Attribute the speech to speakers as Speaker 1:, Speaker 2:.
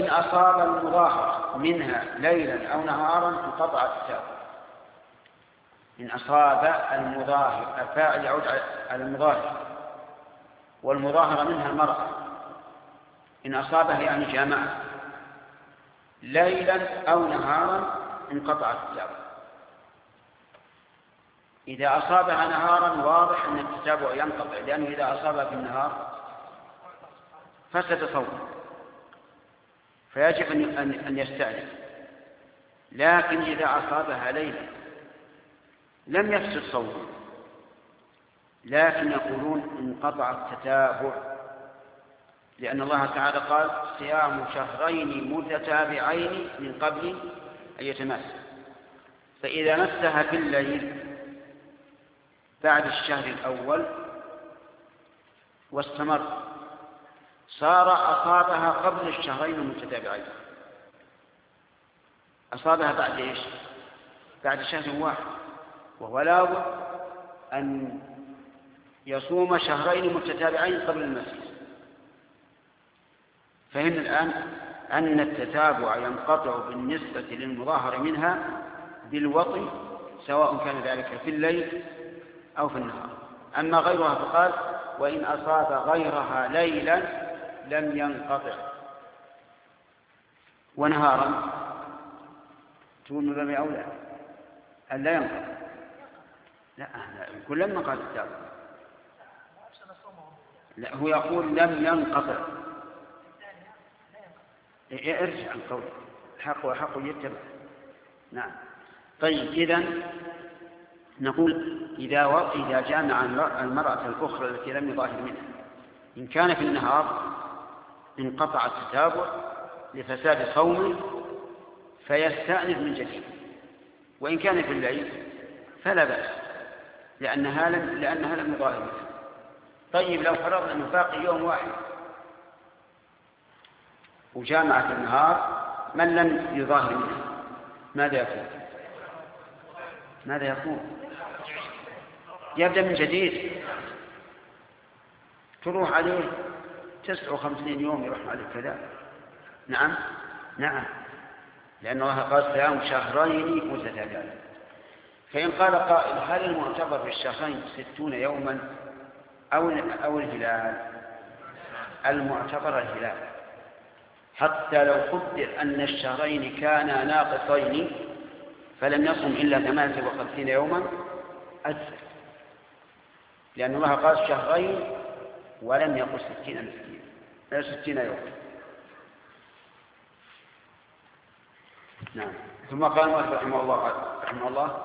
Speaker 1: وإن أصاب المظاهر منها ليلا أو نهارا انقطع التتابع. إن أصاب المظاهر، الفاعل يعود على المظاهر، والمظاهرة منها المرأة. إن أصابها يعني جامعة ليلا أو نهارا انقطع التتابع. إذا أصابها نهارا واضح أن التتابع ينقطع، لأنه إذا أصابها في النهار فسد صومه، فيجب أن يستأنف. لكن إذا أصابها ليلا لم يفسد صومه، لكن يقولون انقطع التتابع، لأن الله تعالى قال صيام شهرين متتابعين من قبل أن يتماس. فإذا مسها في الليل بعد الشهر الأول واستمر صار أصابها قبل الشهرين المتتابعين. أصابها بعد إيش؟ بعد شهر واحد، وهو لابد أن يصوم شهرين متتابعين قبل المسيس. فهمنا الآن أن التتابع ينقطع بالنسبة للمظاهر منها بالوطي، سواء كان ذلك في الليل أو في النهار. أما غيرها فقال وإن أصاب غيرها ليلا لم ينقطع. ونهارا تقول من باب أولى أن لا ينقطع. لا يقول لم ينقطع التتابع. لا، هو يقول لم ينقطع. ارجع عن قوله الحق وحق يتبع. نعم. طيب إذن نقول إذا جامع المرأة الأخرى التي لم يظاهر منها، إن كان في النهار انقطع التتابع لفساد صومه فيستأنف من جديد، وإن كان في الليل فلا بأس لأنها لم يظاهر منها. طيب لو فرضنا أنه باقي يوم واحد وجامع في النهار من لم يظاهر منها، ماذا يكون؟ يبدأ من جديد، تروح عليه 59 يوم يروح عليه كذا. نعم، لأن الله قال صيام شهرين متتابعين. فإن قال قائل هل المعتبر في الشهرين 60 يوما أو الهلال؟ المعتبر الهلال، حتى لو قدر أن الشهرين كانا ناقصين فلم يصم إلا 58 يوما أجزأ، لأن الله قال شهرين ولم يقل 60 يوما. نعم. ثم قال رحمه الله